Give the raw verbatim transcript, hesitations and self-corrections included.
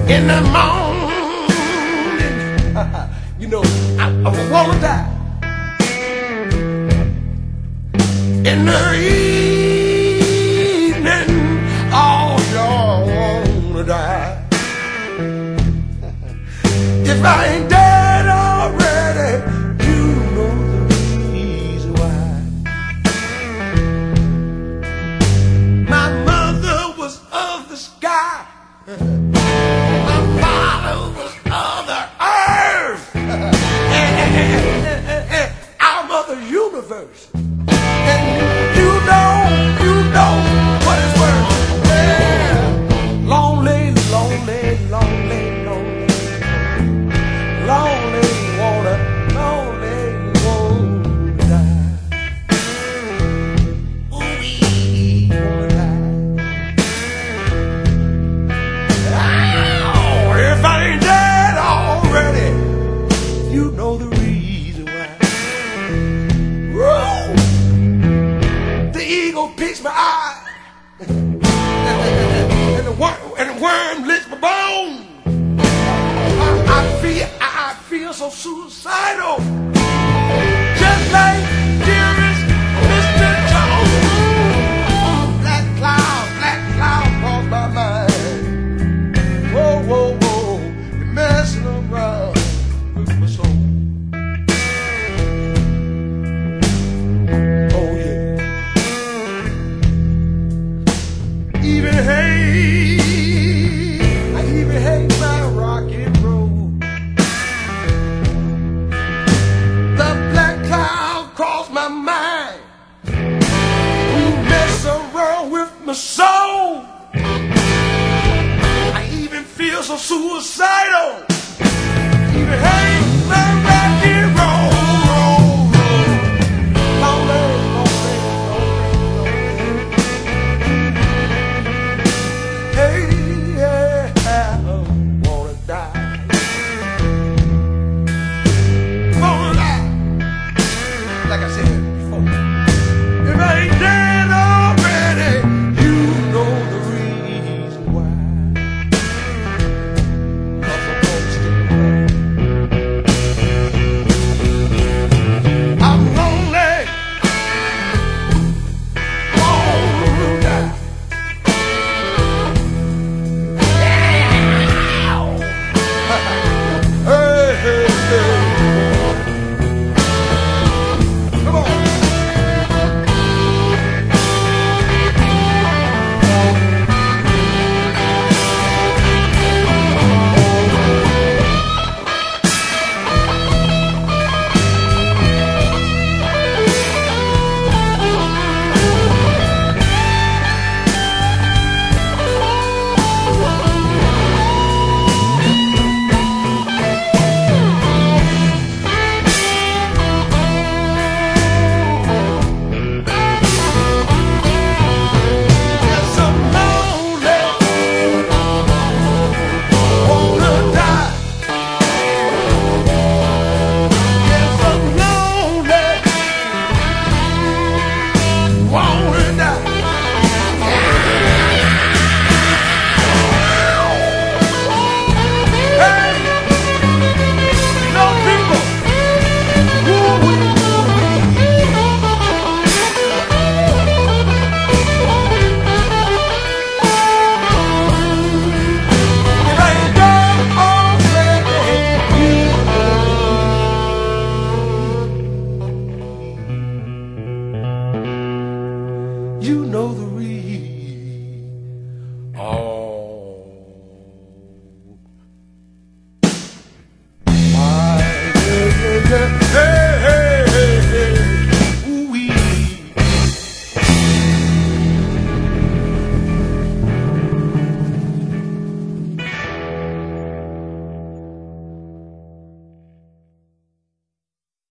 in the morning. You know, I, I wanna die. In the evening, oh, y'all wanna die. If I ain't dead already, you know the reason why. My mother was of the sky. My father was of the earth. and, and, and, and, and I'm of the universe. And you know, you know what it's worth. Yeah. Lonely, lonely, lonely, lonely. Lonely, wanna, lonely, wanna die. Ooh-wee, wanna die. Oh, if I ain't dead already, you know the reason why. Whoa. The eagle picks my eye, and the worm, and the worm licks my bone. I, I feel, I, I feel so suicidal, just like dearest Mister Jones. Black cloud, black cloud cross my mind. Whoa, whoa, whoa, you're messing around with my soul. Oh yeah. Even hate, I even hate my rock and roll. The black cloud crossed my mind. You mess around with my soul. I even feel so suicidal. Even hate my rock and roll. Lonely, lonely, lonely, lonely. Hey, yeah, I wanna die. Wanna die. Like I said before, if I ain't dead already, you know the reason why. 'Cause I'm gonna stick around. I'm lonely. Wanna die. Hey, hey, hey. Come on. Yes, I'm lonely. Wanna die. Yes, I'm lonely. Wanna die. Hey, you know people. Woo-wee, woo-wee. If I ain't dead already, you know the reason. Oh, my, yeah, yeah, yeah. Hey.